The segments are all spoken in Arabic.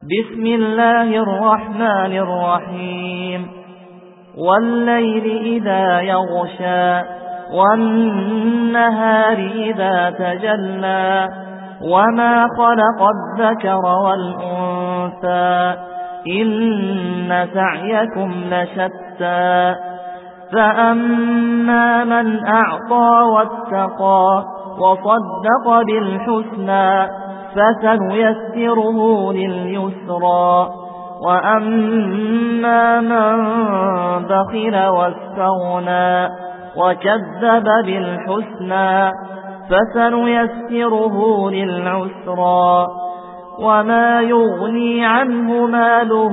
بسم الله الرحمن الرحيم والليل إذا يغشى والنهار إذا تجلى وما خلق الذكر والأنثى إن سعيكم لشتى فأما من أعطى واتقى وصدق بالحسنى فسنيسره لليسرى وأما من بخل واستغنى وكذب بالحسنى فسنيسره للعسرى وما يغني عنه ماله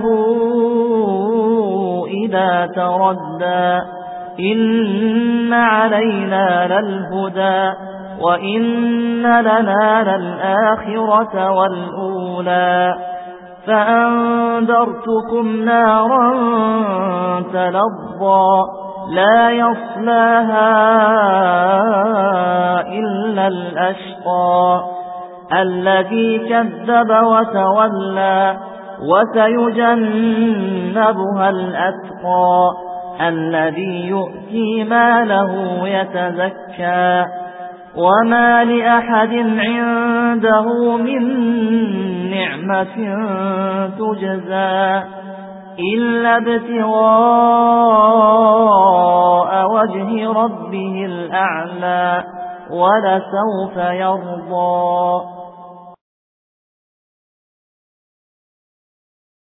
إذا تردى إن علينا للهدى وإن لنا للآخرة والأولى فأنذرتكم نارا تلظى لا يصلاها إلا الأشقى الذي كذب وتولى وسيجنبها الأتقى الذي يؤتي ماله يتزكى وما لأحد عنده من نعمة تجزى إلا ابتغاء وجه ربه الأعلى ولسوف يرضى.